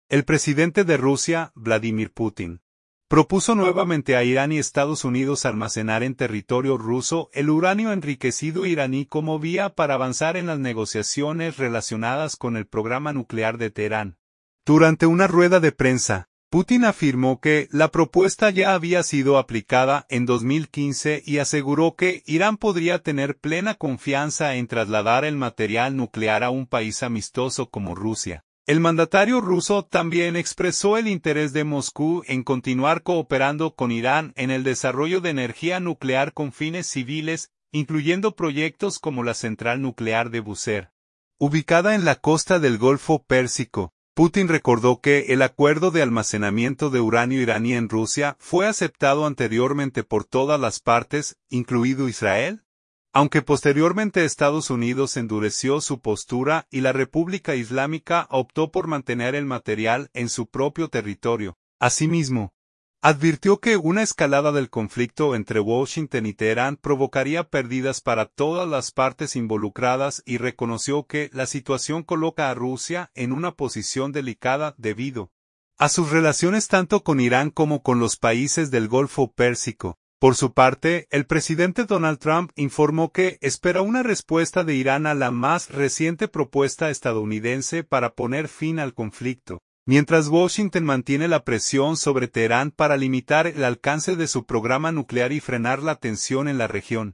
El presidente de Rusia, Vladimir Putin, propuso nuevamente a Irán y Estados Unidos almacenar en territorio ruso el uranio enriquecido iraní como vía para avanzar en las negociaciones relacionadas con el programa nuclear de Teherán. Durante una rueda de prensa, Putin afirmó que la propuesta ya había sido aplicada en 2015 y aseguró que Irán podría tener plena confianza en trasladar el material nuclear a un país amistoso como Rusia. El mandatario ruso también expresó el interés de Moscú en continuar cooperando con Irán en el desarrollo de energía nuclear con fines civiles, incluyendo proyectos como la central nuclear de Bushehr, ubicada en la costa del Golfo Pérsico. Putin recordó que el acuerdo de almacenamiento de uranio iraní en Rusia fue aceptado anteriormente por todas las partes, incluido Israel, aunque posteriormente Estados Unidos endureció su postura y la República Islámica optó por mantener el material en su propio territorio. Asimismo, advirtió que una escalada del conflicto entre Washington y Teherán provocaría pérdidas para todas las partes involucradas y reconoció que la situación coloca a Rusia en una posición delicada debido a sus relaciones tanto con Irán como con los países del Golfo Pérsico. Por su parte, el presidente Donald Trump informó que espera una respuesta de Irán a la más reciente propuesta estadounidense para poner fin al conflicto, mientras Washington mantiene la presión sobre Teherán para limitar el alcance de su programa nuclear y frenar la tensión en la región.